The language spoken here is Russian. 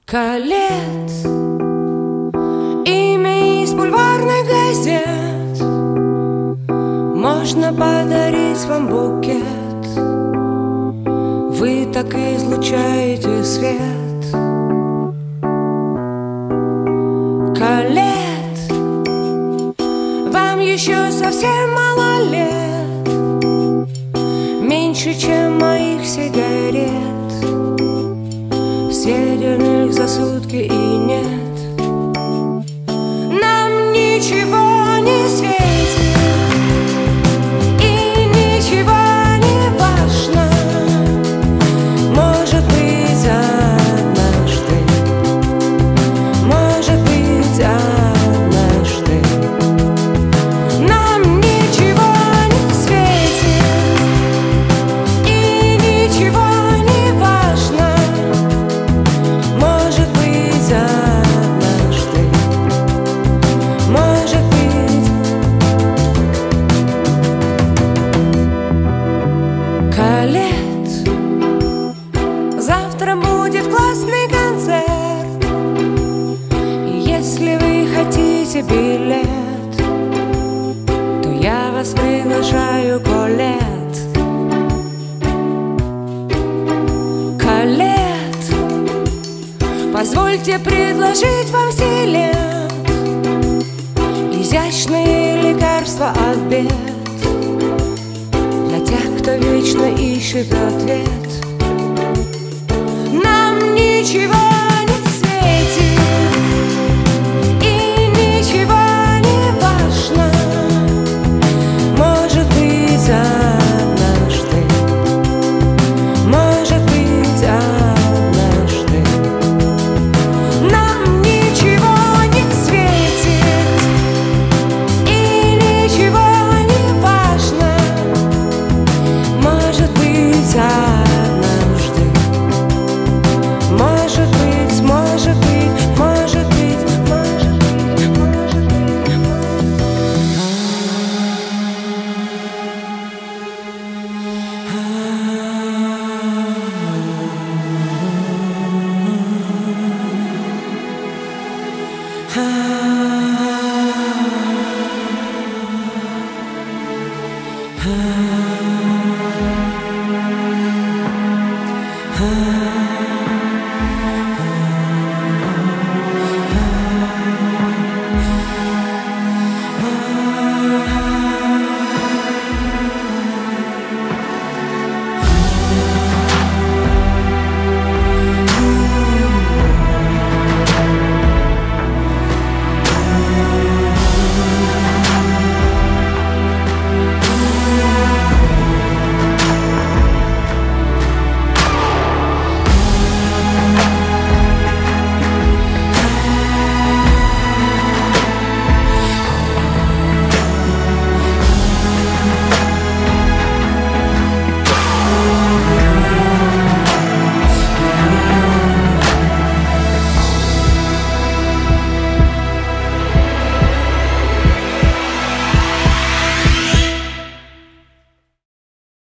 Колет, имя из бульварных газет. Можно подарить вам букет. Вы так излучаете свет. Колет, вам еще совсем мало лет, меньше, чем моих сигарет. Съеденных за сутки и нет. Нам ничего не светит и ничего не важно. Может быть, однажды, может быть, однажды нам ничего не светит и ничего не важно. Может быть, однажды, может быть. Колет, завтра будет классный концерт, и если вы хотите билет, то я вас приглашаю, Колет. Колет, позвольте предложить вам стилет, изящные лекарства от бед, для тех, кто вечно ищет ответ. Нам ничего не светит и ничего не важно. Может быть, однажды, может быть, однажды нам ничего не светит и ничего не важно. Может быть, однажды, может быть, может быть, может быть, может быть, может быть. Ah